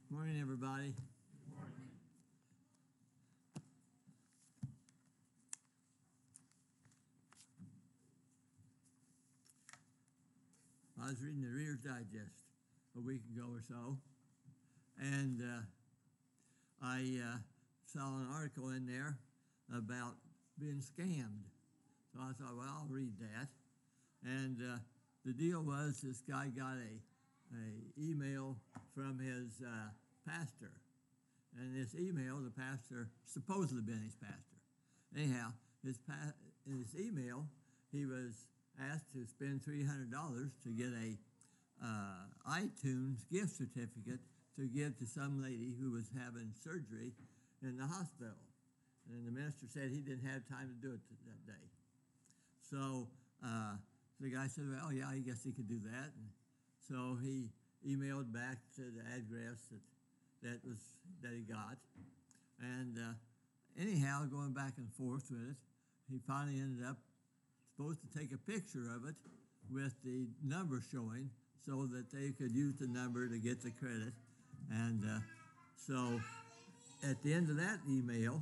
Morning, everybody. I was reading the Reader's Digest a week ago or so, and I saw an article in there about being scammed. So I thought, well, I'll read that. And the deal was this guy got a email from his pastor. And this email, the pastor, supposedly been his pastor. Anyhow, in his email, he was asked to spend $300 to get a iTunes gift certificate to give to some lady who was having surgery in the hospital. And the minister said he didn't have time to do it that day. So the guy said, well, yeah, I guess he could do that. And so he emailed back to the address that he got. And anyhow, going back and forth with it, he finally ended up supposed to take a picture of it with the number showing so that they could use the number to get the credit. And so at the end of that email,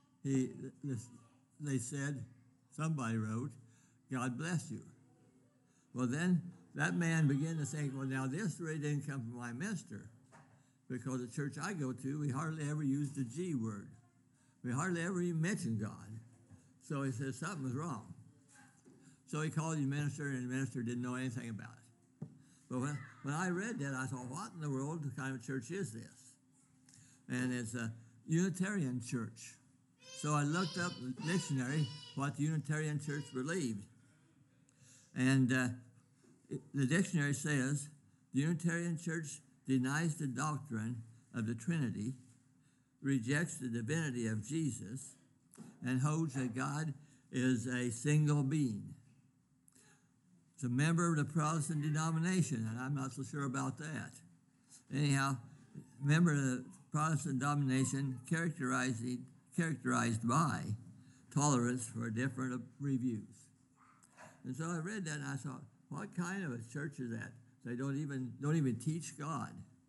they said, somebody wrote, God bless you. Well, then that man began to think, well, now this really didn't come from my minister, because the church I go to, we hardly ever use the G word. We hardly ever even mention God. So he said something was wrong. So he called the minister, and the minister didn't know anything about it. But when I read that, I thought, what in the world kind of church is this? And it's a Unitarian church. So I looked up the dictionary, what the Unitarian church believed. And the dictionary says, the Unitarian church denies the doctrine of the Trinity, rejects the divinity of Jesus, and holds that God is a single being. It's a member of the Protestant denomination, and I'm not so sure about that. Anyhow, member of the Protestant denomination characterized by tolerance for different reviews. And so I read that, and I thought, what kind of a church is that? They don't even teach God.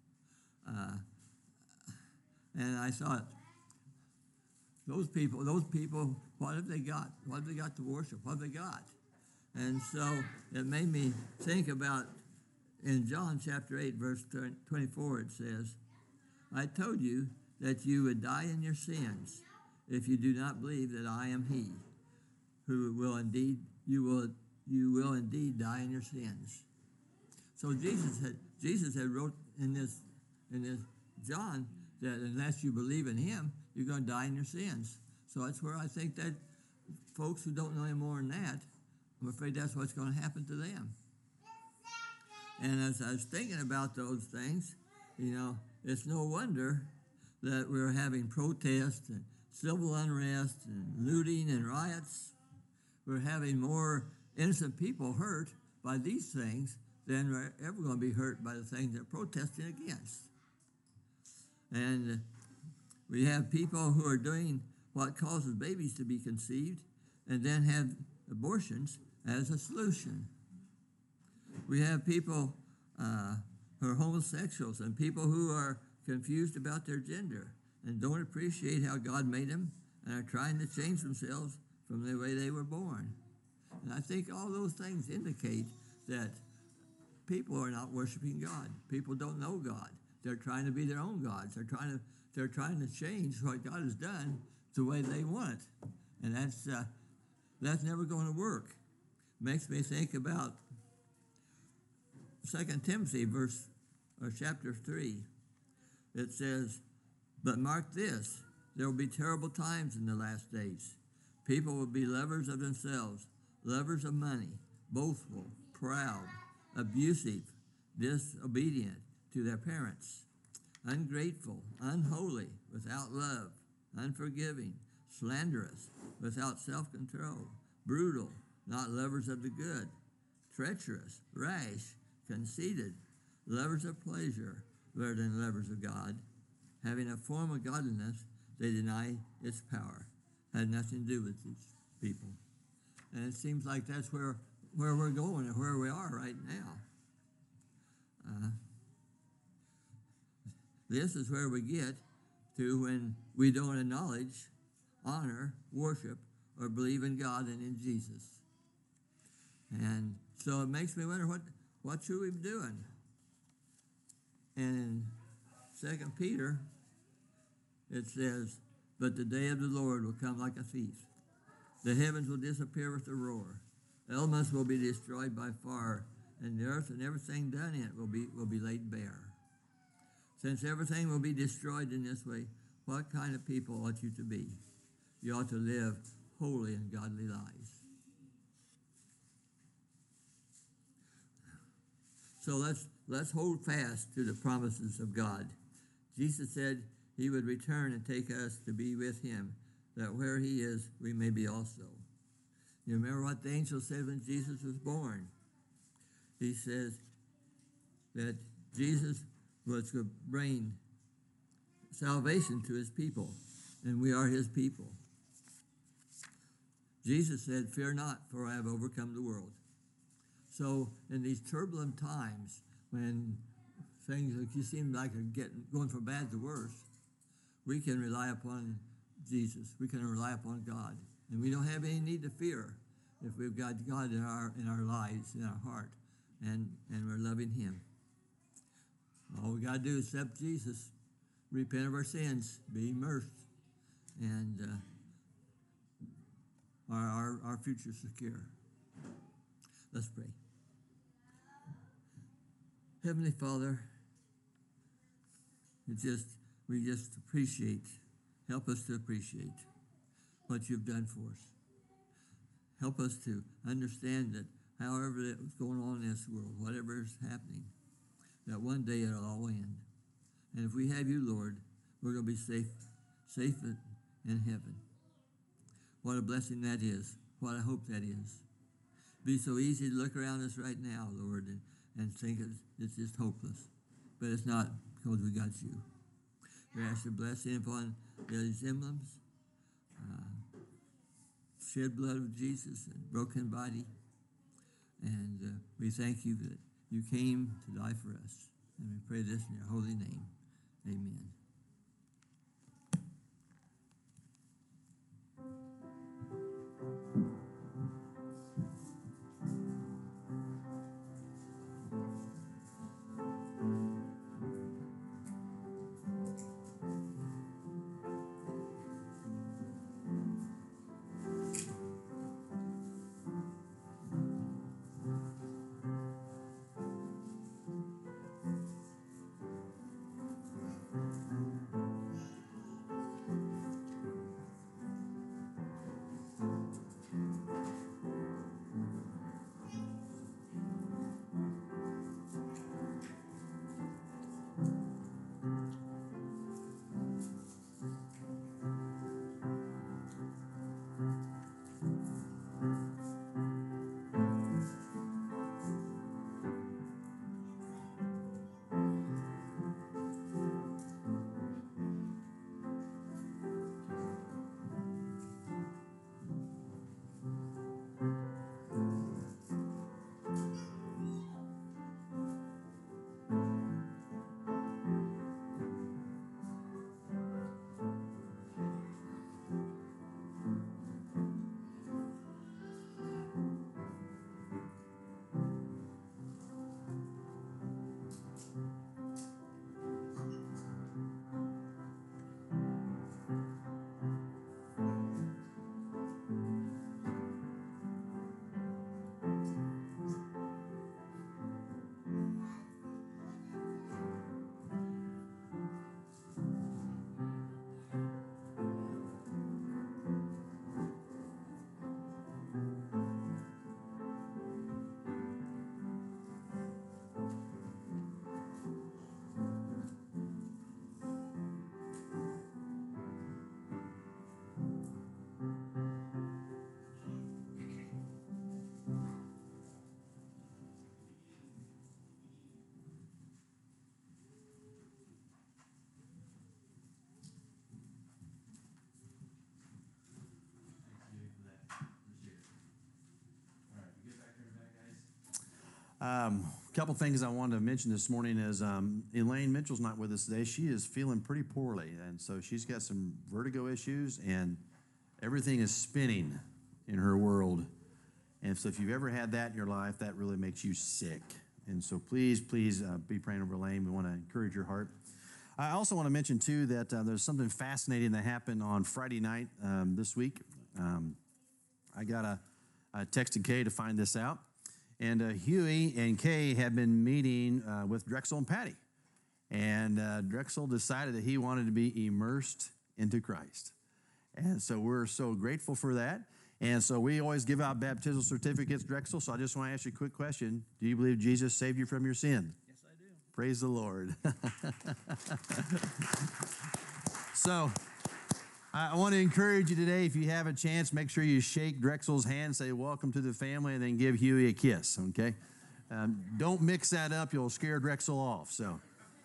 And I thought, those people, what have they got? What have they got to worship? What have they got? And so it made me think about, in John chapter 8, verse 24, it says, I told you that you would die in your sins if you do not believe that I am he who will indeed, you will indeed die in your sins. So Jesus had wrote in this John that unless you believe in him, you're going to die in your sins. So that's where I think that folks who don't know any more than that, I'm afraid that's what's going to happen to them. And as I was thinking about those things, it's no wonder that we're having protests and civil unrest and looting and riots. We're having more innocent people hurt by these things than we're ever going to be hurt by the things they're protesting against. And we have people who are doing what causes babies to be conceived and then have abortions as a solution. We have people who are homosexuals and people who are confused about their gender and don't appreciate how God made them and are trying to change themselves from the way they were born. And I think all those things indicate that people are not worshiping God. People don't know God. They're trying to be their own gods. They're trying to change what God has done the way they want it. And that's never going to work. Makes me think about 2 Timothy chapter 3. It says, but mark this, there will be terrible times in the last days. People will be lovers of themselves, lovers of money, boastful, proud, abusive, disobedient to their parents, ungrateful, unholy, without love, unforgiving, slanderous, without self-control, brutal, not lovers of the good, treacherous, rash, conceited, lovers of pleasure rather than lovers of God, having a form of godliness, they deny its power. Had nothing to do with these people. And it seems like that's where we're going and where we are right now. This is where we get to when we don't acknowledge, honor, worship, or believe in God and in Jesus. And so it makes me wonder what should we be doing? And in 2 Peter, it says, "But the day of the Lord will come like a thief. The heavens will disappear with a roar. Elements will be destroyed by fire, and the earth and everything done in it will be laid bare. Since everything will be destroyed in this way, what kind of people ought you to be? You ought to live holy and godly lives." So let's hold fast to the promises of God. Jesus said he would return and take us to be with him, that where he is, we may be also. You remember what the angel said when Jesus was born? He says that Jesus was to bring salvation to his people, and we are his people. Jesus said, "Fear not, for I have overcome the world." So in these turbulent times, when things like you seem like are going from bad to worse, we can rely upon Jesus. We can rely upon God, and we don't have any need to fear if we've got God in our lives, in our heart, and we're loving him. All we got to do is accept Jesus, repent of our sins, be immersed, and our future is secure. Let's pray. Heavenly Father, we just appreciate, help us to appreciate what you've done for us. Help us to understand that however that's going on in this world, whatever is happening, that one day it'll all end. And if we have you, Lord, we're going to be safe in heaven. What a blessing that is. What a hope that is. It'd be so easy to look around us right now, Lord, and think it's just hopeless. But it's not, because we got you. We ask your blessing upon these emblems, shed blood of Jesus and broken body. And we thank you that you came to die for us. And we pray this in your holy name. Amen. couple things I wanted to mention this morning is Elaine Mitchell's not with us today. She is feeling pretty poorly, and so she's got some vertigo issues, and everything is spinning in her world. And so if you've ever had that in your life, that really makes you sick. And so please be praying over Elaine. We want to encourage your heart. I also want to mention, too, that there's something fascinating that happened on Friday night this week. I got a texted Kay to find this out. And Huey and Kay have been meeting with Drexel and Patty. And Drexel decided that he wanted to be immersed into Christ. And so we're so grateful for that. And so we always give out baptismal certificates, Drexel. So I just want to ask you a quick question. Do you believe Jesus saved you from your sin? Yes, I do. Praise the Lord. So I want to encourage you today, if you have a chance, make sure you shake Drexel's hand, say welcome to the family, and then give Huey a kiss, okay? Don't mix that up. You'll scare Drexel off. So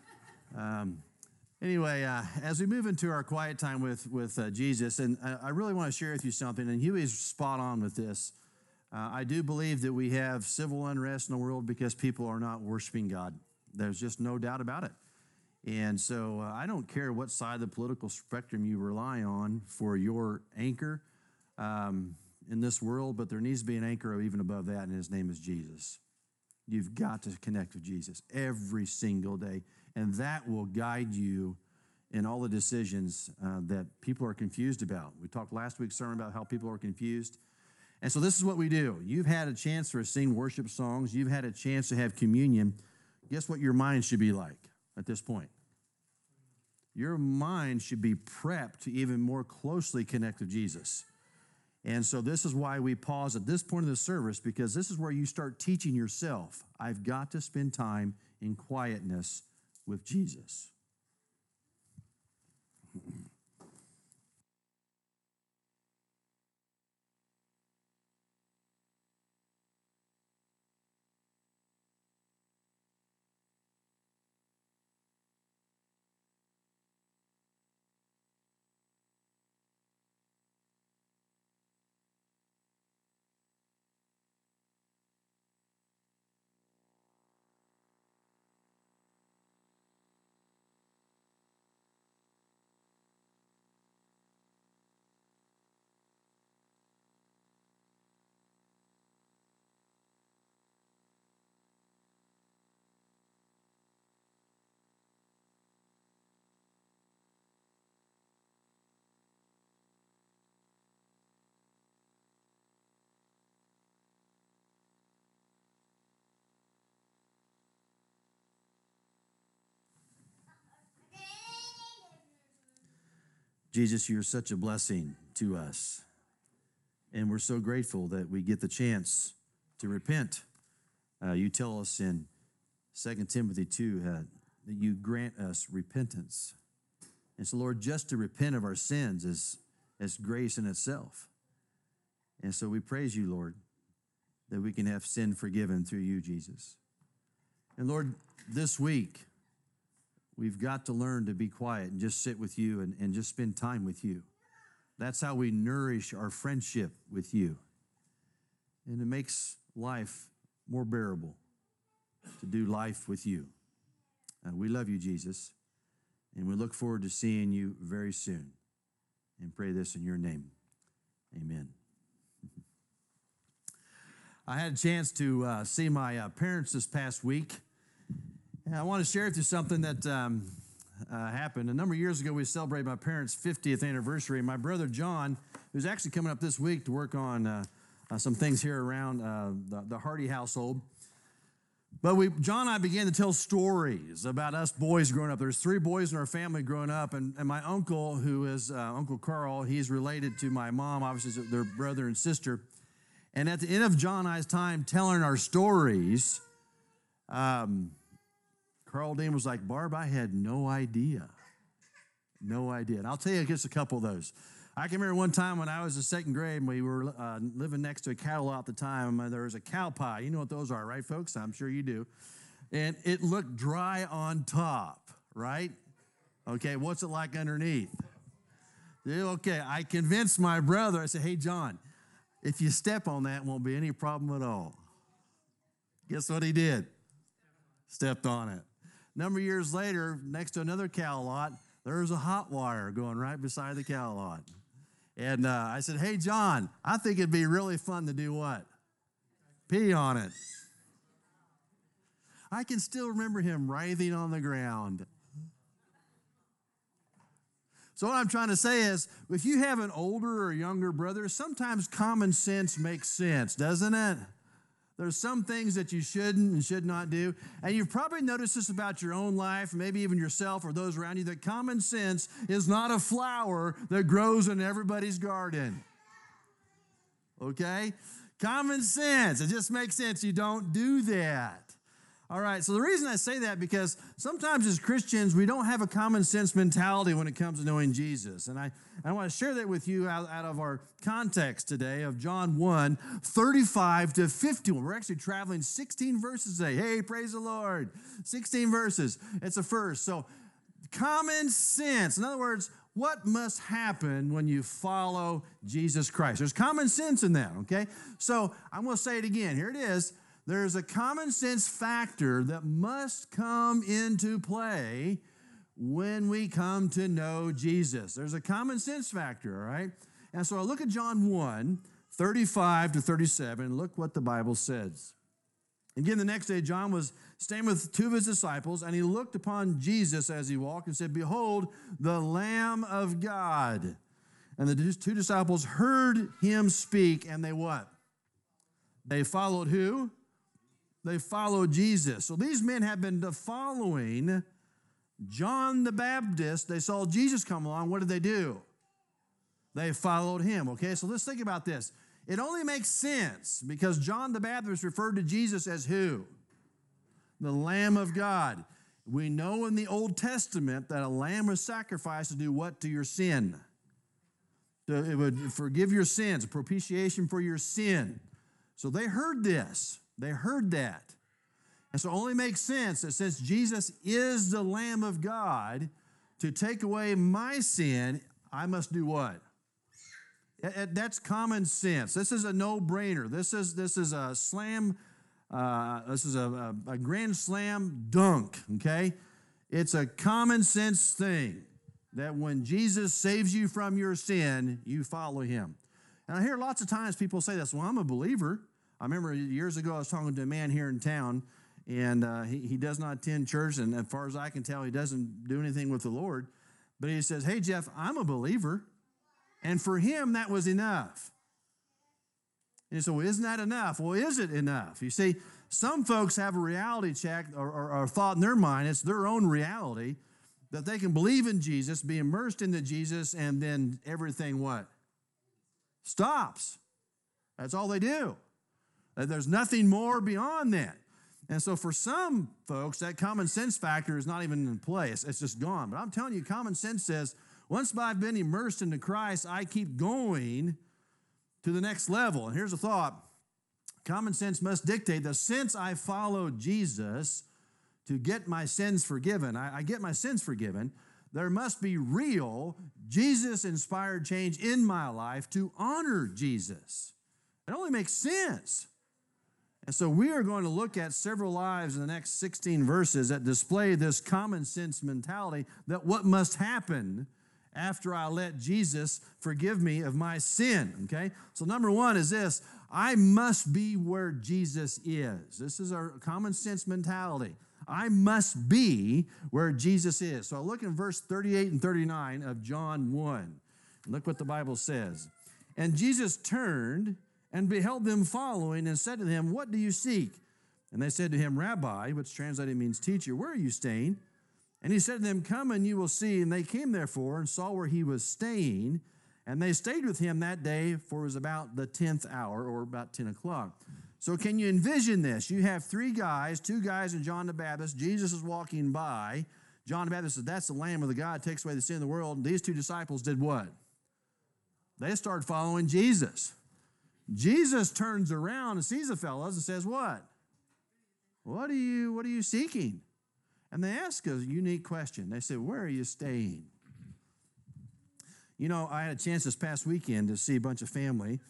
anyway, as we move into our quiet time with Jesus, and I really want to share with you something, and Huey's spot on with this. I do believe that we have civil unrest in the world because people are not worshiping God. There's just no doubt about it. And so I don't care what side of the political spectrum you rely on for your anchor in this world, but there needs to be an anchor even above that, and his name is Jesus. You've got to connect with Jesus every single day, and that will guide you in all the decisions that people are confused about. We talked last week's sermon about how people are confused. And so this is what we do. You've had a chance to sing worship songs. You've had a chance to have communion. Guess what your mind should be like at this point? Your mind should be prepped to even more closely connect with Jesus. And so this is why we pause at this point of the service, because this is where you start teaching yourself, I've got to spend time in quietness with Jesus. Jesus, you're such a blessing to us. And we're so grateful that we get the chance to repent. You tell us in 2 Timothy 2 that you grant us repentance. And so, Lord, just to repent of our sins is grace in itself. And so we praise you, Lord, that we can have sin forgiven through you, Jesus. And Lord, this week, we've got to learn to be quiet and just sit with you and just spend time with you. That's how we nourish our friendship with you. And it makes life more bearable to do life with you. We love you, Jesus, and we look forward to seeing you very soon. And pray this in your name. Amen. I had a chance to see my parents this past week. And I want to share with you something that happened. A number of years ago, we celebrated my parents' 50th anniversary. My brother John, who's actually coming up this week to work on some things here around the Hardy household. But John and I began to tell stories about us boys growing up. There's 3 boys in our family growing up, and my uncle, who is Uncle Carl, he's related to my mom, obviously their brother and sister. And at the end of John and I's time telling our stories, Carl Dean was like, Barb, I had no idea. No idea. And I'll tell you just a couple of those. I can remember one time when I was in 2nd grade, and we were living next to a cattle lot at the time. There was a cow pie. You know what those are, right, folks? I'm sure you do. And it looked dry on top, right? Okay, what's it like underneath? Okay, I convinced my brother. I said, hey, John, if you step on that, won't be any problem at all. Guess what he did? Stepped on it. A number of years later, next to another cow lot, there was a hot wire going right beside the cow lot. And I said, hey, John, I think it'd be really fun to do what? Pee on it. I can still remember him writhing on the ground. So what I'm trying to say is, if you have an older or younger brother, sometimes common sense makes sense, doesn't it? There's some things that you shouldn't and should not do. And you've probably noticed this about your own life, maybe even yourself or those around you, that common sense is not a flower that grows in everybody's garden. Okay? Common sense. It just makes sense. You don't do that. All right, so the reason I say that, because sometimes as Christians, we don't have a common sense mentality when it comes to knowing Jesus. And I want to share that with you out of our context today of John 1, 35 to 51. We're actually traveling 16 verses today. Hey, praise the Lord. 16 verses. It's a first. So common sense. In other words, what must happen when you follow Jesus Christ? There's common sense in that, okay? So I'm going to say it again. Here it is. There's a common sense factor that must come into play when we come to know Jesus. There's a common sense factor, all right? And so I look at John 1, 35 to 37. Look what the Bible says. Again, the next day, John was staying with two of his disciples, and he looked upon Jesus as he walked and said, behold, the Lamb of God. And the two disciples heard him speak, and they what? They followed who? They followed Jesus. So these men have been following John the Baptist. They saw Jesus come along. What did they do? They followed him. Okay, so let's think about this. It only makes sense because John the Baptist referred to Jesus as who? The Lamb of God. We know in the Old Testament that a lamb was sacrificed to do what to your sin? It would forgive your sins, a propitiation for your sin. So they heard this. They heard that. And so it only makes sense that since Jesus is the Lamb of God, to take away my sin, I must do what? That's common sense. This is a no-brainer. This is a slam. This is a grand slam dunk. Okay, it's a common sense thing that when Jesus saves you from your sin, you follow him. And I hear lots of times people say this. Well, I'm a believer. I remember years ago I was talking to a man here in town, and he does not attend church, and as far as I can tell, he doesn't do anything with the Lord. But he says, hey, Jeff, I'm a believer. And for him, that was enough. And so, isn't that enough? Well, is it enough? You see, some folks have a reality check or thought in their mind, it's their own reality, that they can believe in Jesus, be immersed into Jesus, and then everything what? Stops. That's all they do. There's nothing more beyond that. And so for some folks, that common sense factor is not even in play. It's just gone. But I'm telling you, common sense says, once I've been immersed into Christ, I keep going to the next level. And here's a thought. Common sense must dictate that since I followed Jesus to get my sins forgiven, I get my sins forgiven, there must be real Jesus-inspired change in my life to honor Jesus. It only makes sense. And so we are going to look at several lives in the next 16 verses that display this common sense mentality that what must happen after I let Jesus forgive me of my sin, okay? So number one is this: I must be where Jesus is. This is our common sense mentality. I must be where Jesus is. So I look in verse 38 and 39 of John 1. Look what the Bible says. And Jesus turned and beheld them following, and said to them, what do you seek? And they said to him, Rabbi, which translated means teacher, where are you staying? And he said to them, come and you will see. And they came therefore and saw where he was staying, and they stayed with him that day, for it was about the 10th hour, or about 10 o'clock. So can you envision this? You have two guys and John the Baptist. Jesus is walking by. John the Baptist said, that's the Lamb of God, takes away the sin of the world. And these two disciples did what? They started following Jesus. Jesus turns around and sees the fellows and says, what? What are you seeking? And they ask a unique question. They said, where are you staying? You know, I had a chance this past weekend to see a bunch of family,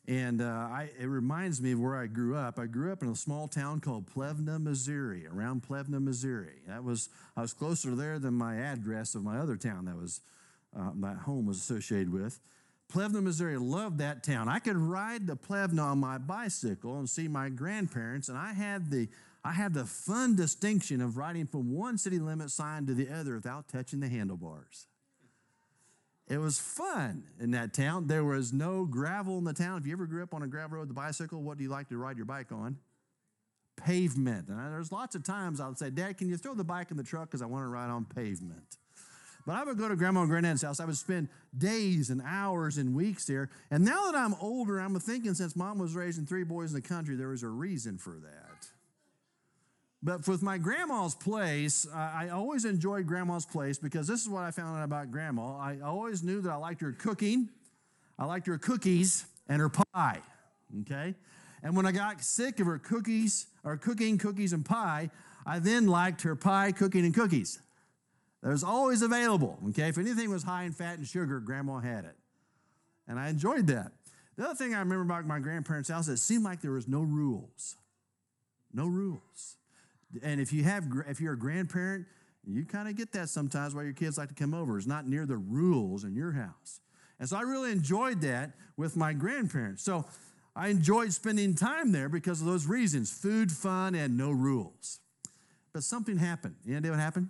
And it reminds me of where I grew up. I grew up in a small town called Plevna, Missouri, around Plevna, Missouri. I was closer there than my address of my other town that was my home was associated with. Plevna, Missouri. Loved that town. I could ride to Plevna on my bicycle and see my grandparents, and I had the fun distinction of riding from one city limit sign to the other without touching the handlebars. It was fun in that town. There was no gravel in the town. If you ever grew up on a gravel road with a bicycle, what do you like to ride your bike on? Pavement. And there's lots of times I would say, Dad, can you throw the bike in the truck because I want to ride on pavement? But I would go to Grandma and Granddad's house. I would spend days and hours and weeks there. And now that I'm older, I'm thinking since Mom was raising 3 boys in the country, there was a reason for that. But with my grandma's place, I always enjoyed grandma's place because this is what I found out about grandma. I always knew that I liked her cooking, I liked her cookies, and her pie, okay? And when I got sick of her cookies, or cooking cookies and pie, I then liked her pie, cooking, and cookies. That was always available, okay? If anything was high in fat and sugar, grandma had it. And I enjoyed that. The other thing I remember about my grandparents' house, it seemed like there was no rules. No rules. And if you're a grandparent, you kind of get that sometimes why your kids like to come over. It's not near the rules in your house. And so I really enjoyed that with my grandparents. So I enjoyed spending time there because of those reasons, food, fun, and no rules. But something happened. You know what happened?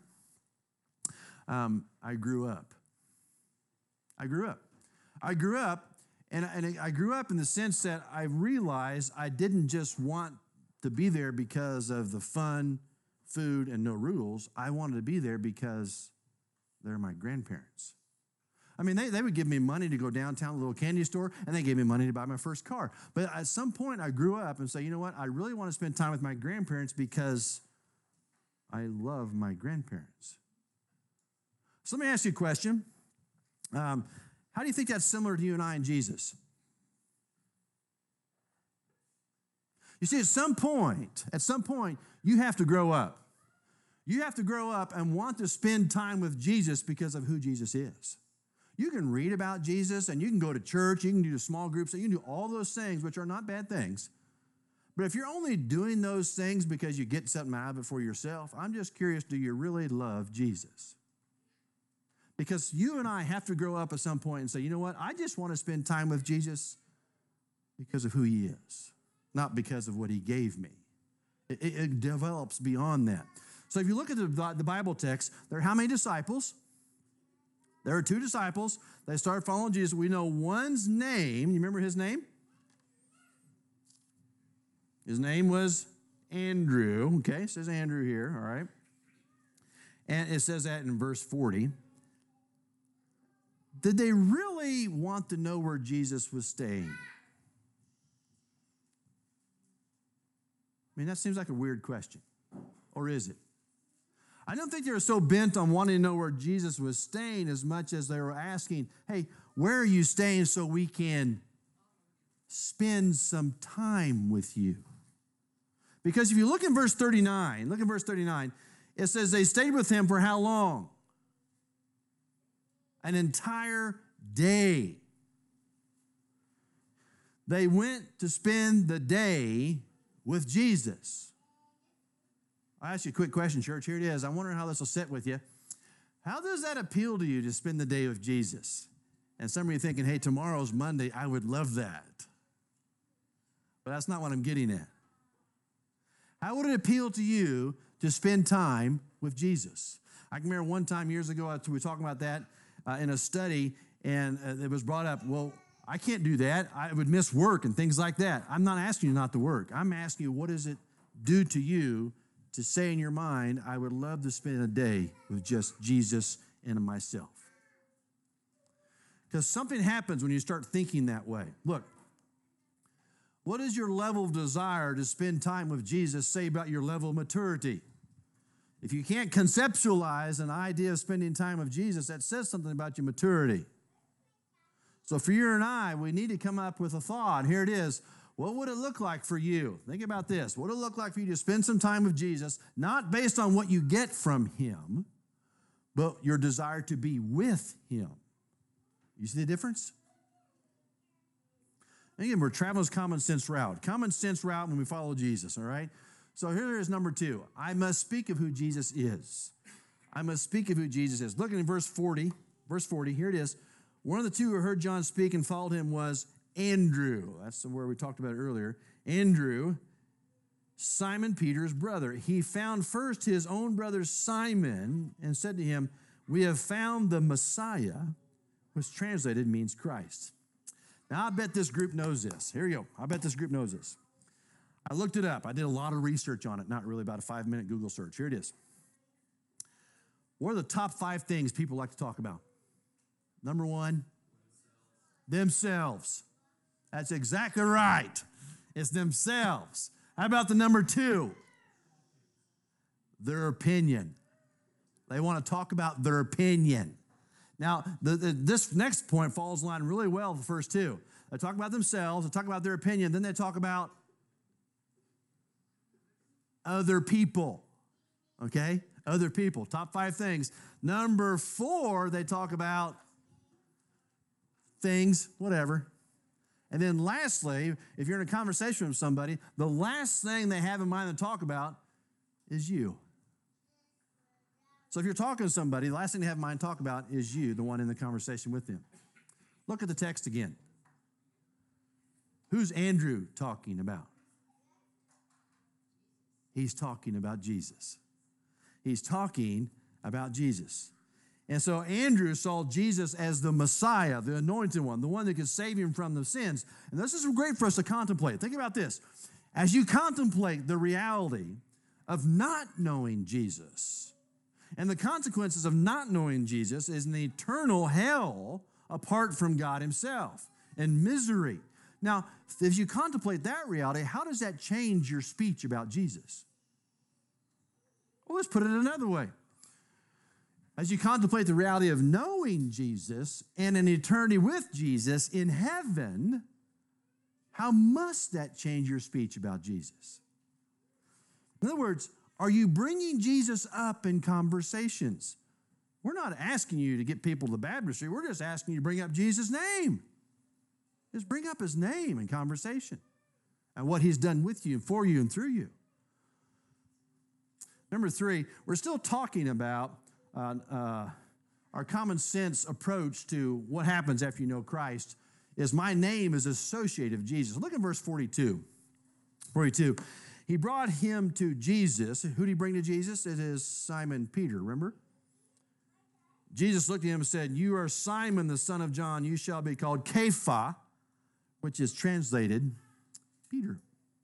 I grew up. I grew up, and I grew up in the sense that I realized I didn't just want to be there because of the fun, food, and no rules. I wanted to be there because they're my grandparents. I mean, they would give me money to go downtown to a little candy store, and they gave me money to buy my first car. But at some point, I grew up and said, you know what? I really want to spend time with my grandparents because I love my grandparents. So let me ask you a question. How do you think that's similar to you and I and Jesus? You see, at some point, you have to grow up. You have to grow up and want to spend time with Jesus because of who Jesus is. You can read about Jesus, and you can go to church, you can do small groups, you can do all those things, which are not bad things. But if you're only doing those things because you get something out of it for yourself, I'm just curious, do you really love Jesus? Because you and I have to grow up at some point and say, you know what, I just want to spend time with Jesus because of who he is, not because of what he gave me. It develops beyond that. So if you look at the Bible text, there are how many disciples? There are 2 disciples. They started following Jesus. We know one's name. You remember his name? His name was Andrew. Okay, it says Andrew here, all right. And it says that in verse 40. Did they really want to know where Jesus was staying? I mean, that seems like a weird question. Or is it? I don't think they were so bent on wanting to know where Jesus was staying as much as they were asking, hey, where are you staying so we can spend some time with you? Because if you look in verse 39, it says they stayed with him for how long? An entire day. They went to spend the day with Jesus. I'll ask you a quick question, church. Here it is. I'm wondering how this will sit with you. How does that appeal to you to spend the day with Jesus? And some of you thinking, hey, tomorrow's Monday. I would love that. But that's not what I'm getting at. How would it appeal to you to spend time with Jesus? I can remember one time years ago, we were talking about that in a study, and it was brought up, well, I can't do that. I would miss work and things like that. I'm not asking you not to work. I'm asking you, what does it do to you to say in your mind, I would love to spend a day with just Jesus and myself? Because something happens when you start thinking that way. Look, what does your level of desire to spend time with Jesus say about your level of maturity? If you can't conceptualize an idea of spending time with Jesus, that says something about your maturity. So for you and I, we need to come up with a thought. Here it is. What would it look like for you? Think about this. What would it look like for you to spend some time with Jesus, not based on what you get from him, but your desire to be with him? You see the difference? Again, we're traveling this common sense route. Common sense route when we follow Jesus, all right? So here is number 2. I must speak of who Jesus is. I must speak of who Jesus is. Look at verse 40. Verse 40, here it is. One of the two who heard John speak and followed him was Andrew. That's where we talked about it earlier. Andrew, Simon Peter's brother. He found first his own brother Simon and said to him, we have found the Messiah, which translated means Christ. Now, I bet this group knows this. Here you go. I bet this group knows this. I looked it up. I did a lot of research on it, not really, about a 5-minute Google search. Here it is. What are the top 5 things people like to talk about? Number 1, themselves. That's exactly right. It's themselves. How about the number 2? Their opinion. They want to talk about their opinion. Now, this next point falls in line really well with the first 2. They talk about themselves, they talk about their opinion, then they talk about other people. Okay? Other people. Top 5 things. Number 4, they talk about things, whatever. And then lastly, if you're in a conversation with somebody, the last thing they have in mind to talk about is you. So if you're talking to somebody, the last thing they have in mind to talk about is you, the one in the conversation with them. Look at the text again. Who's Andrew talking about? He's talking about Jesus. He's talking about Jesus. And so Andrew saw Jesus as the Messiah, the anointed one, the one that could save him from the sins. And this is great for us to contemplate. Think about this. As you contemplate the reality of not knowing Jesus, and the consequences of not knowing Jesus is an eternal hell apart from God himself and misery. Now, if you contemplate that reality, how does that change your speech about Jesus? Well, let's put it another way. As you contemplate the reality of knowing Jesus and an eternity with Jesus in heaven, how must that change your speech about Jesus? In other words, are you bringing Jesus up in conversations? We're not asking you to get people to baptistry. We're just asking you to bring up Jesus' name. Just bring up his name in conversation and what he's done with you and for you and through you. Number 3, we're still talking about our common sense approach to what happens after you know Christ is my name is associated with Jesus. Look at verse 42. 42. He brought him to Jesus. Who did he bring to Jesus? It is Simon Peter, remember? Jesus looked at him and said, you are Simon, the son of John. You shall be called Kepha, which is translated Peter.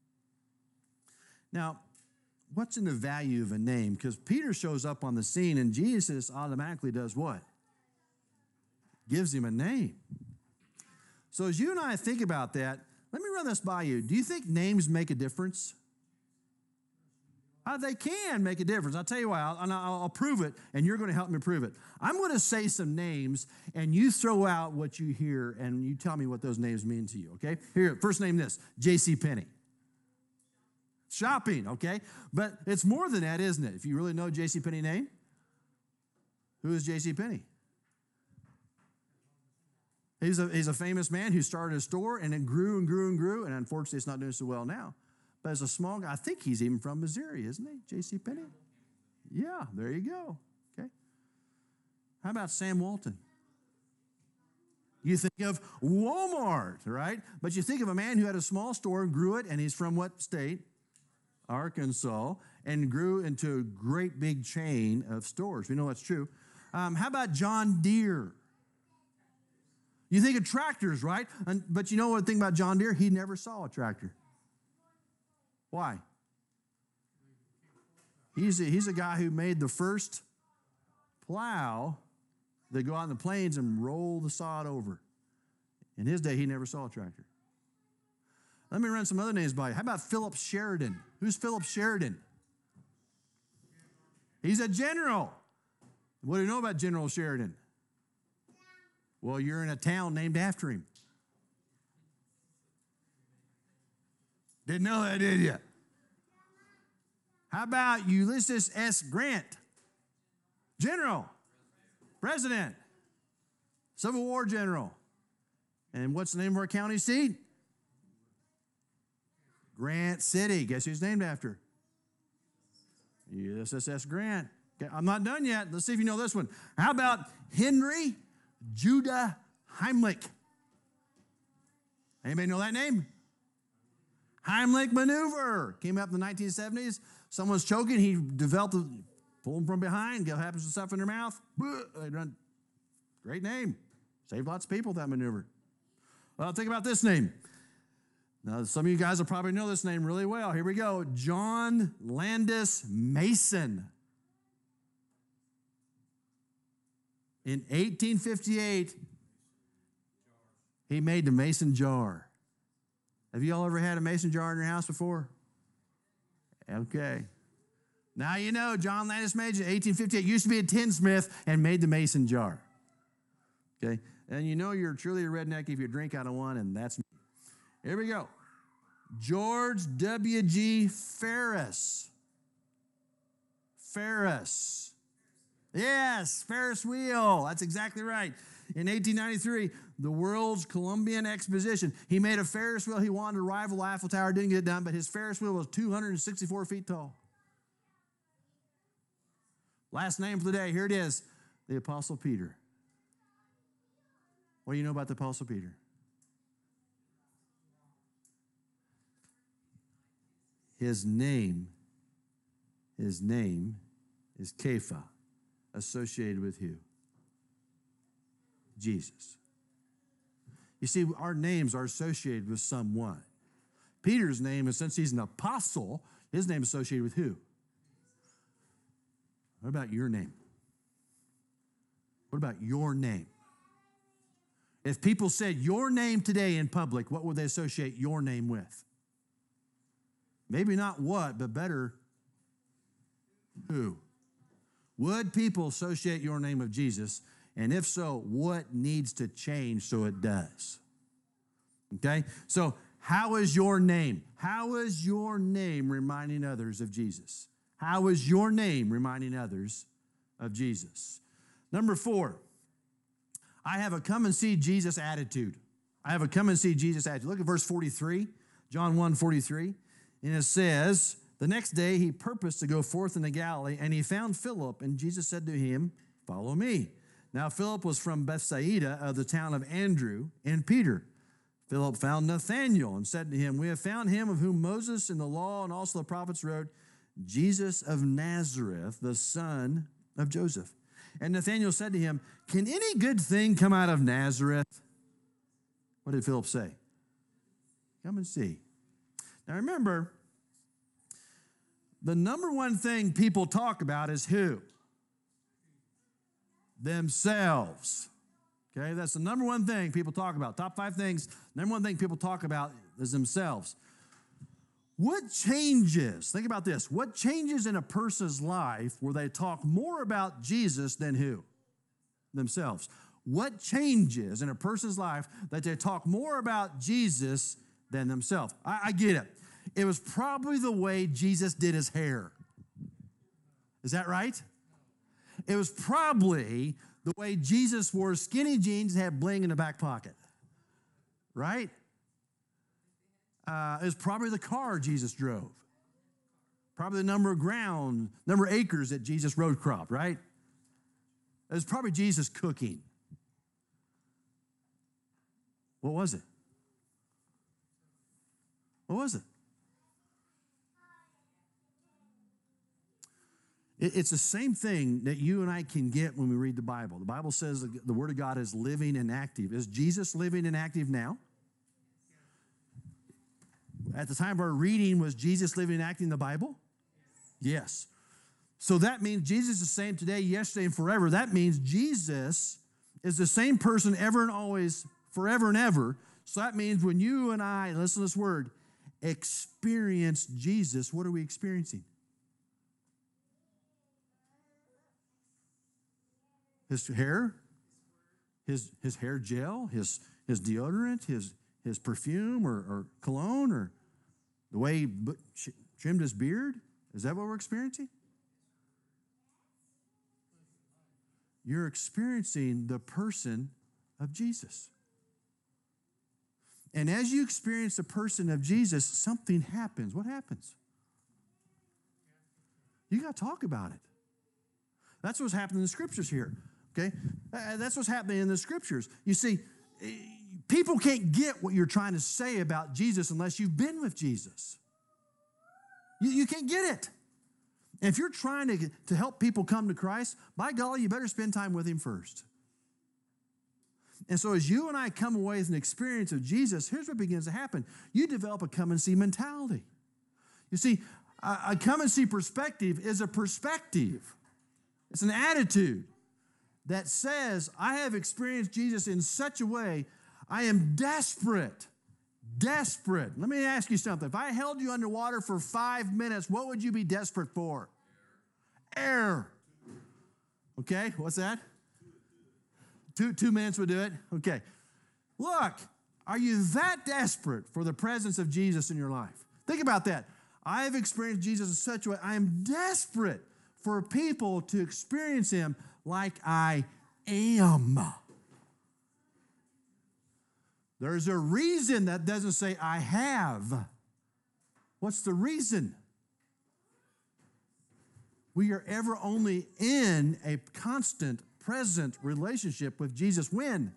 Now, what's in the value of a name? Because Peter shows up on the scene and Jesus automatically does what? Gives him a name. So as you and I think about that, let me run this by you. Do you think names make a difference? They can make a difference. I'll tell you why. I'll prove it, and you're going to help me prove it. I'm going to say some names, and you throw out what you hear, and you tell me what those names mean to you, okay? Here, first name this, JCPenney. Shopping, okay? But it's more than that, isn't it? If you really know JCPenney name, who is JCPenney? He's a famous man who started a store, and it grew and grew and grew, and unfortunately it's not doing so well now. But as a small guy, I think he's even from Missouri, isn't he? JCPenney? Yeah, there you go. Okay. How about Sam Walton? You think of Walmart, right? But you think of a man who had a small store and grew it, and he's from what state? Arkansas, and grew into a great big chain of stores. We know that's true. How about John Deere? You think of tractors, right? But you know what the thing about John Deere? He never saw a tractor. Why? He's a guy who made the first plow that go out in the plains and roll the sod over. In his day, he never saw a tractor. Let me run some other names by you. How about Philip Sheridan? Who's Philip Sheridan? He's a general. What do you know about General Sheridan? Well, you're in a town named after him. Didn't know that, did you? How about Ulysses S. Grant? General, President, Civil War general. And what's the name of our county seat? Grant City. Guess who's named after? USS Grant. Okay, I'm not done yet. Let's see if you know this one. How about Henry Judah Heimlich? Anybody know that name? Heimlich maneuver. Came up in the 1970s. Someone's choking. He developed a pull them from behind. What happens to stuff in their mouth? They run. Great name. Saved lots of people with that maneuver. Well, think about this name. Now, some of you guys will probably know this name really well. Here we go. John Landis Mason. In 1858, he made the mason jar. Have you all ever had a mason jar in your house before? Okay. Now you know John Landis Mason, 1858, used to be a tinsmith and made the mason jar. Okay? And you know you're truly a redneck if you drink out of one, and that's me. Here we go. George W.G. Ferris. Ferris. Yes, Ferris wheel. That's exactly right. In 1893, the World's Columbian Exposition, he made a Ferris wheel. He wanted to rival the Eiffel Tower, didn't get it done, but his Ferris wheel was 264 feet tall. Last name for the day, here it is, the Apostle Peter. What do you know about the Apostle Peter? His name is Kepha, associated with who? Jesus. You see, our names are associated with someone. Peter's name is, since he's an apostle, his name is associated with who? What about your name? What about your name? If people said your name today in public, what would they associate your name with? Maybe not what, but better, who? Would people associate your name with Jesus? And if so, what needs to change so it does? Okay? So, how is your name? How is your name reminding others of Jesus? How is your name reminding others of Jesus? Number 4, I have a come and see Jesus attitude. I have a come and see Jesus attitude. Look at verse 43, John 1:43. And it says, the next day he purposed to go forth into Galilee, and he found Philip, and Jesus said to him, follow me. Now Philip was from Bethsaida of the town of Andrew and Peter. Philip found Nathanael and said to him, we have found him of whom Moses in the law and also the prophets wrote, Jesus of Nazareth, the son of Joseph. And Nathanael said to him, can any good thing come out of Nazareth? What did Philip say? Come and see. Now remember, the number one thing people talk about is who? Themselves. Okay, that's the number one thing people talk about. Top 5 things, number one thing people talk about is themselves. What changes, think about this, what changes in a person's life where they talk more about Jesus than who? Themselves. What changes in a person's life that they talk more about Jesus than themselves? I get it. It was probably the way Jesus did his hair. Is that right? It was probably the way Jesus wore skinny jeans and had bling in the back pocket. Right? It was probably the car Jesus drove. Probably the number of acres that Jesus road cropped, right? It was probably Jesus cooking. What was it? What was it? It's the same thing that you and I can get when we read the Bible. The Bible says the Word of God is living and active. Is Jesus living and active now? At the time of our reading, was Jesus living and acting in the Bible? Yes. So that means Jesus is the same today, yesterday, and forever. That means Jesus is the same person ever and always, forever and ever. So that means when you and I, listen to this word, experience Jesus, what are we experiencing? His hair, his hair gel, his deodorant, his perfume or cologne, or the way he trimmed his beard. Is that what we're experiencing? You're experiencing the person of Jesus. And as you experience the person of Jesus, something happens. What happens? You got to talk about it. That's what's happening in the scriptures here, okay? That's what's happening in the scriptures. You see, people can't get what you're trying to say about Jesus unless you've been with Jesus. You can't get it. And if you're trying to help people come to Christ, by golly, you better spend time with him first. And so as you and I come away with an experience of Jesus, here's what begins to happen. You develop a come and see mentality. You see, a come and see perspective is a perspective. It's an attitude that says, I have experienced Jesus in such a way, I am desperate. Desperate. Let me ask you something. If I held you underwater for 5 minutes, what would you be desperate for? Air. Okay, what's that? 2 minutes would do it? Okay. Look, are you that desperate for the presence of Jesus in your life? Think about that. I have experienced Jesus in such a way, I am desperate for people to experience him like I am. There's a reason that doesn't say I have. What's the reason? We are ever only in a constant, present relationship with Jesus. When?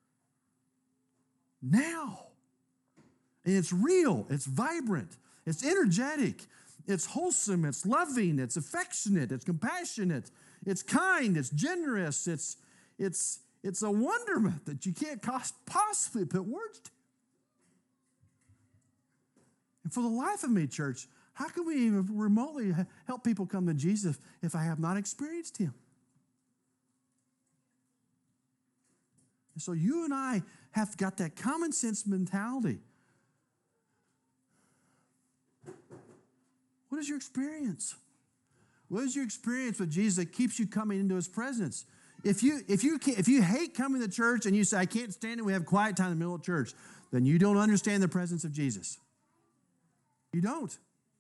Now. And it's real, it's vibrant, it's energetic, it's wholesome, it's loving, it's affectionate, it's compassionate, it's kind, it's generous, it's a wonderment that you can't possibly put words to. And for the life of me, church, how can we even remotely help people come to Jesus if I have not experienced him? And so you and I have got that common sense mentality. What is your experience? What is your experience with Jesus that keeps you coming into his presence? If you hate coming to church and you say, I can't stand it, we have quiet time in the middle of church, then you don't understand the presence of Jesus. You don't.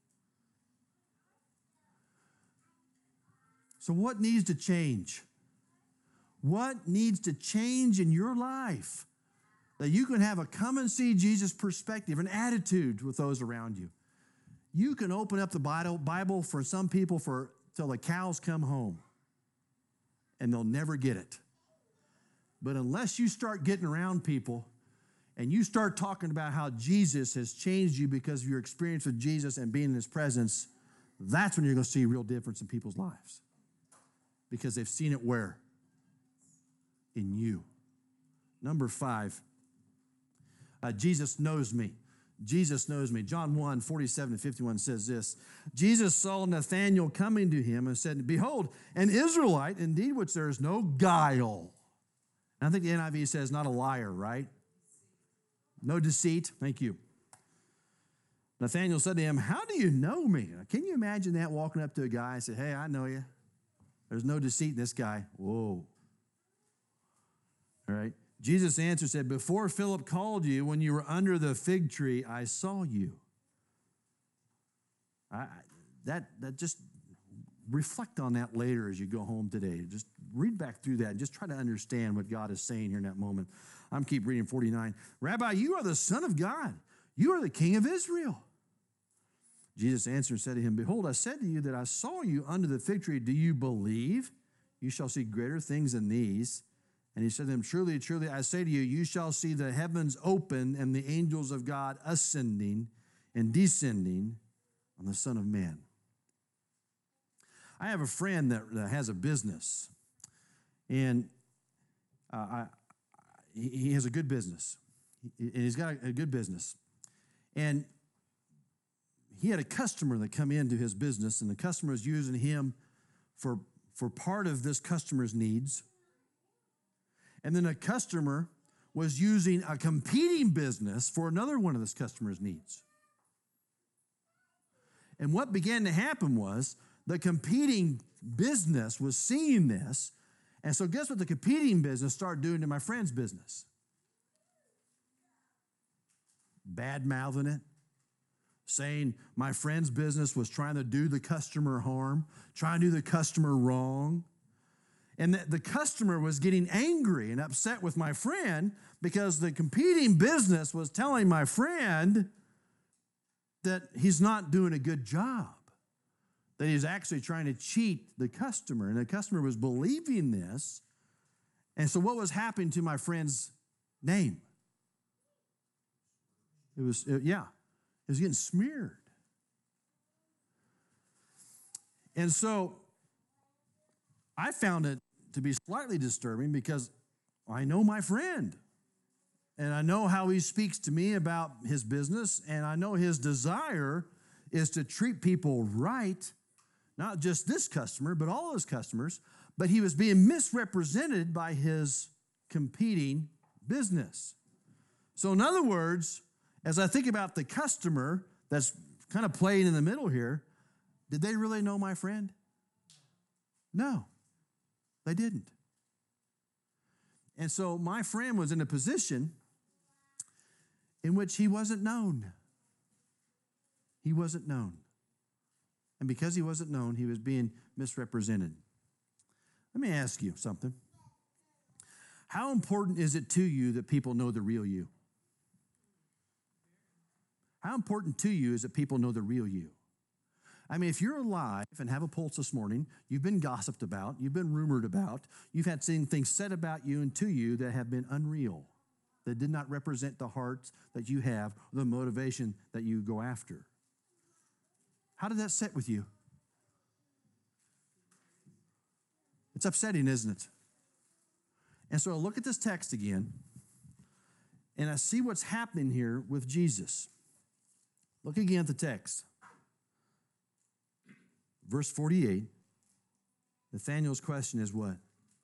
So what needs to change? What needs to change in your life that you can have a come and see Jesus perspective, an attitude with those around you? You can open up the Bible for some people till the cows come home, and they'll never get it. But unless you start getting around people and you start talking about how Jesus has changed you because of your experience with Jesus and being in his presence, that's when you're going to see a real difference in people's lives. Because they've seen it where? In you. Number 5, Jesus knows me. Jesus knows me. John 1, 47 and 51 says this. Jesus saw Nathanael coming to him and said, behold, an Israelite, indeed, which there is no guile. And I think the NIV says not a liar, right? No deceit. Thank you. Nathanael said to him, how do you know me? Now, can you imagine that, walking up to a guy and say, hey, I know you. There's no deceit in this guy. Whoa. All right. Jesus answered, said, before Philip called you, when you were under the fig tree, I saw you. That just reflect on that later as you go home today. Just read back through that and just try to understand what God is saying here in that moment. I'm keep reading 49. Rabbi, you are the Son of God. You are the King of Israel. Jesus answered and said to him, behold, I said to you that I saw you under the fig tree. Do you believe? You shall see greater things than these. And he said to them, truly, truly, I say to you, you shall see the heavens open and the angels of God ascending and descending on the Son of Man. I have a friend that has a business, and he has a good business. And he's got a good business. And he had a customer that come into his business, and the customer is using him for part of this customer's needs. And then a customer was using a competing business for another one of this customer's needs. And what began to happen was the competing business was seeing this. And so guess what the competing business started doing to my friend's business? Bad-mouthing it. Saying my friend's business was trying to do the customer harm, trying to do the customer wrong. And the customer was getting angry and upset with my friend because the competing business was telling my friend that he's not doing a good job, that he's actually trying to cheat the customer. And the customer was believing this. And so what was happening to my friend's name? It was getting smeared. And so I found it to be slightly disturbing because I know my friend. And I know how he speaks to me about his business. And I know his desire is to treat people right, not just this customer, but all his customers. But he was being misrepresented by his competing business. So in other words, as I think about the customer that's kind of playing in the middle here, did they really know my friend? No, they didn't. And so my friend was in a position in which he wasn't known. He wasn't known. And because he wasn't known, he was being misrepresented. Let me ask you something. How important is it to you that people know the real you? How important to you is that people know the real you? I mean, if you're alive and have a pulse this morning, you've been gossiped about, you've been rumored about, you've had things said about you and to you that have been unreal, that did not represent the heart that you have, or the motivation that you go after. How did that sit with you? It's upsetting, isn't it? And so I look at this text again, and I see what's happening here with Jesus. Look again at the text. Verse 48, Nathanael's question is what?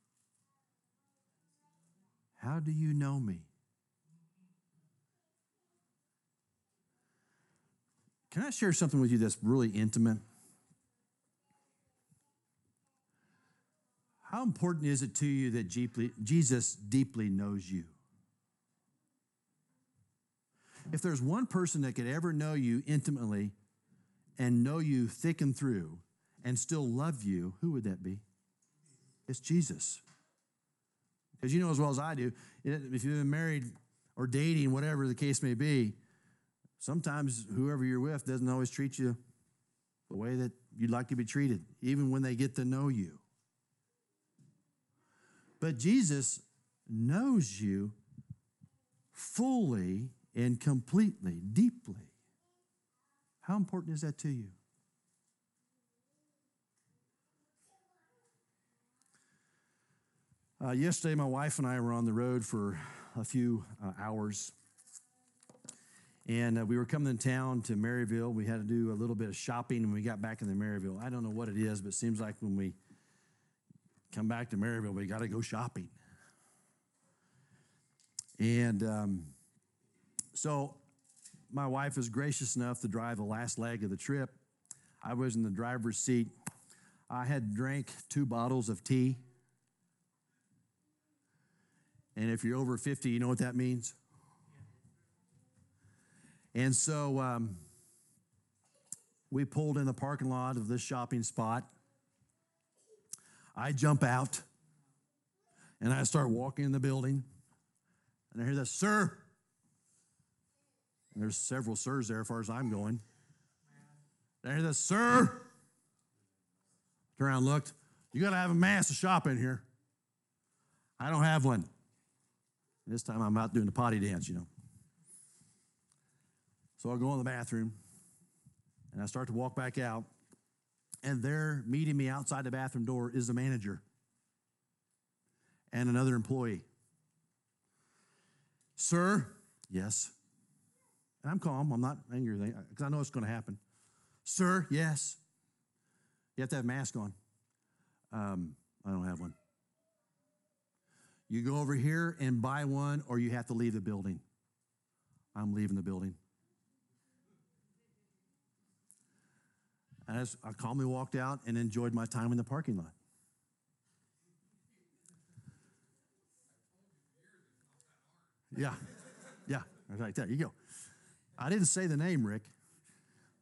How do you know me? Can I share something with you that's really intimate? How important is it to you that Jesus deeply knows you? If there's one person that could ever know you intimately and know you thick and through and still love you, who would that be? It's Jesus. Because you know as well as I do, if you've been married or dating, whatever the case may be, sometimes whoever you're with doesn't always treat you the way that you'd like to be treated, even when they get to know you. But Jesus knows you fully and completely, deeply. How important is that to you? Yesterday, my wife and I were on the road for a few hours. And we were coming in town to Maryville. We had to do a little bit of shopping when we got back into Maryville. I don't know what it is, but it seems like when we come back to Maryville, we got to go shopping. And so my wife was gracious enough to drive the last leg of the trip. I was in the driver's seat. I had drank 2 bottles of tea. And if you're over 50, you know what that means? And so we pulled in the parking lot of this shopping spot. I jump out, and I start walking in the building. And I hear this, "Sir." And there's several sirs there as far as I'm going. And I hear this, "Sir." Turned around and looked. "You got to have a mask to shop in here." I don't have one. This time I'm out doing the potty dance, you know. So I go in the bathroom, and I start to walk back out, and there meeting me outside the bathroom door is the manager and another employee. "Sir." "Yes." And I'm calm. I'm not angry because I know it's going to happen. "Sir." "Yes." "You have to have a mask on." "I don't have one." "You go over here and buy one, or you have to leave the building." "I'm leaving the building." And I calmly walked out and enjoyed my time in the parking lot. Yeah. Right there, you go. I didn't say the name, Rick.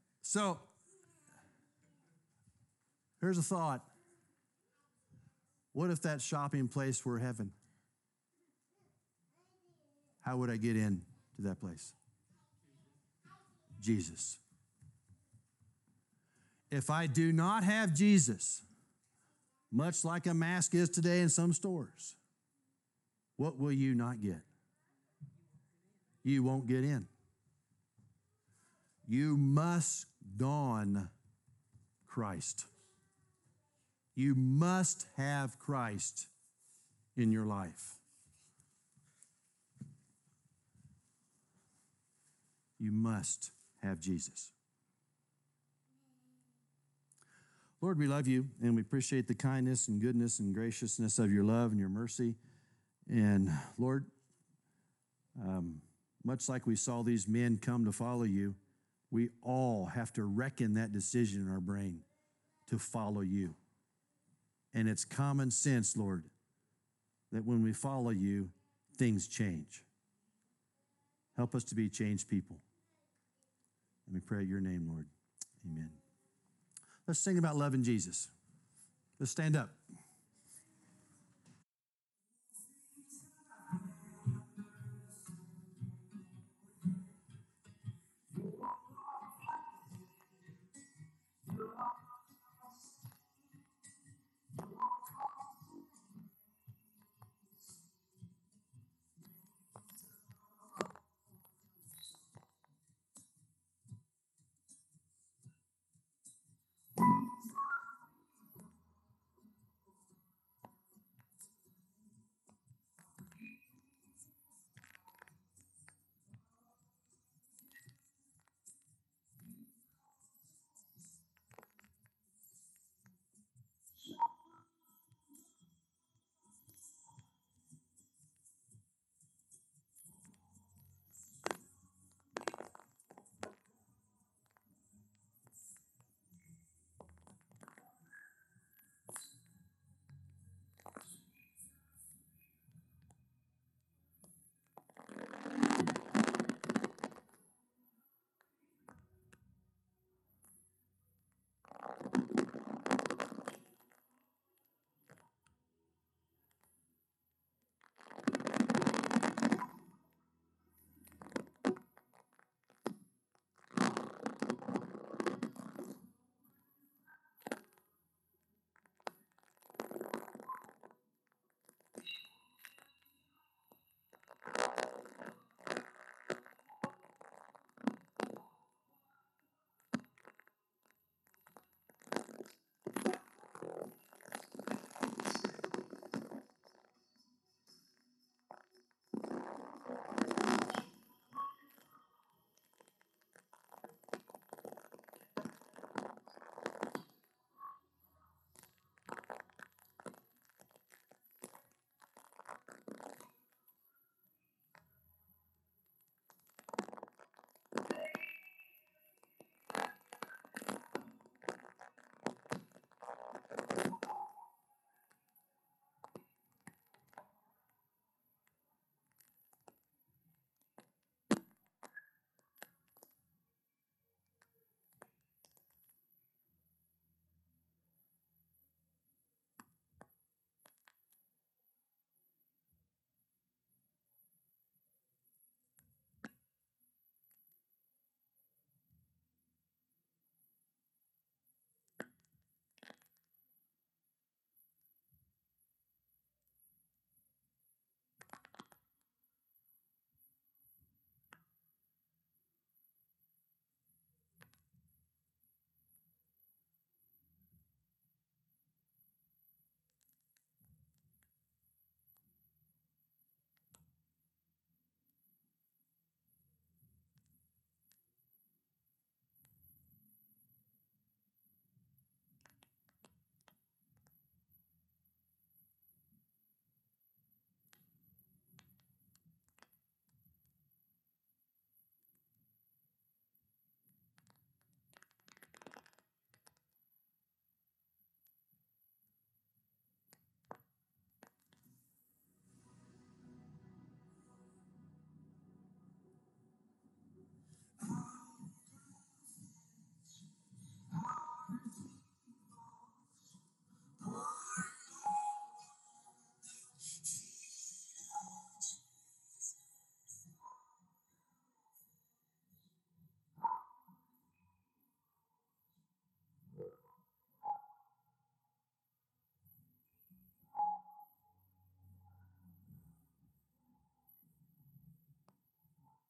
So, here's a thought. What if that shopping place were heaven? How would I get in to that place? Jesus. If I do not have Jesus, much like a mask is today in some stores, what will you not get? You won't get in. You must don Christ. You must have Christ in your life. You must have Jesus. Lord, we love you, and we appreciate the kindness and goodness and graciousness of your love and your mercy. And Lord, much like we saw these men come to follow you, we all have to reckon that decision in our brain to follow you. And it's common sense, Lord, that when we follow you, things change. Help us to be changed people. And we pray in your name, Lord. Amen. Let's sing about loving Jesus. Let's stand up.